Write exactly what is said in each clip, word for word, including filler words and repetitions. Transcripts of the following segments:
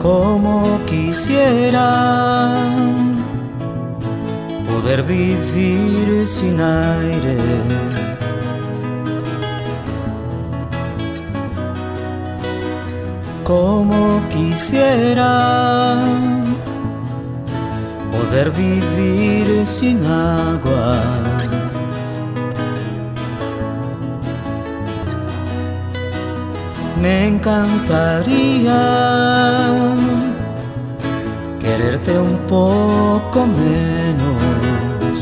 Como quisiera poder vivir sin aire, como quisiera poder vivir sin agua. Me encantaría quererte un poco menos,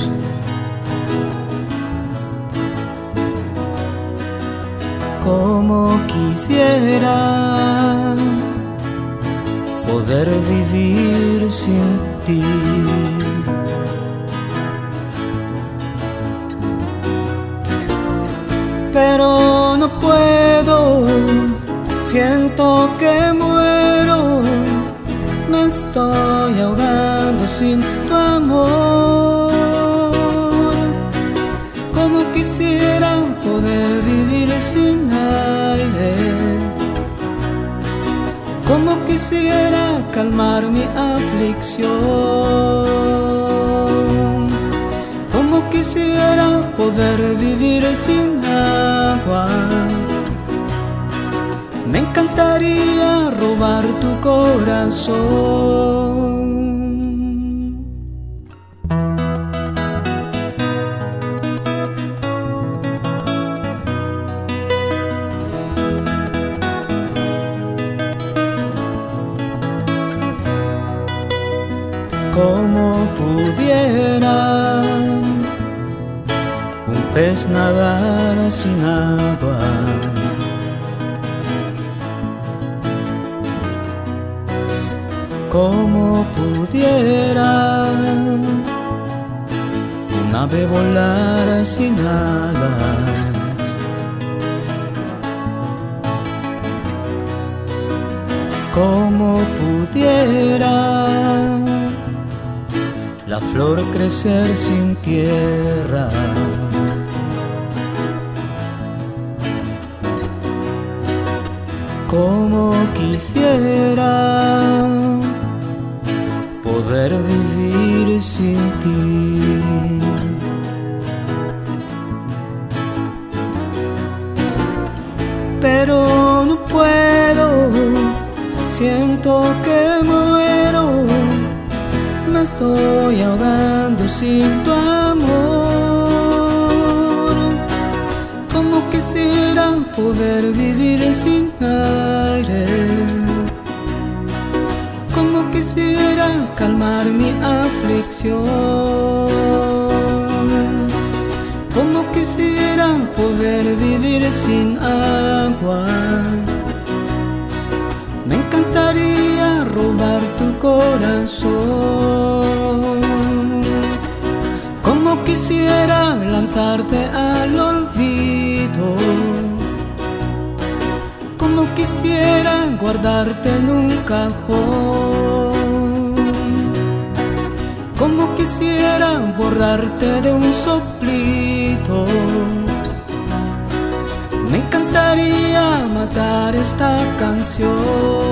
como quisiera poder vivir sin ti. Pero no puedo, siento que muero, me estoy ahogando sin tu amor. Como quisiera poder vivir sin aire, como quisiera calmar mi aflicción, como quisiera poder vivir sin agua. Me encantaría robar tu corazón. Como pudiera un pez nadar sin agua, como pudiera un ave volar sin alas, como pudiera la flor crecer sin tierra, como quisiera poder vivir sin ti. Pero no puedo, siento que muero, me estoy ahogando sin tu amor. Como quisiera poder vivir sin aire, como quisiera calmar mi aflicción, como quisiera poder vivir sin agua. Me encantaría robar tu corazón, como quisiera lanzarte al olvido, como quisiera guardarte en un cajón, como quisiera borrarte de un soplido. Me encantaría matar esta canción,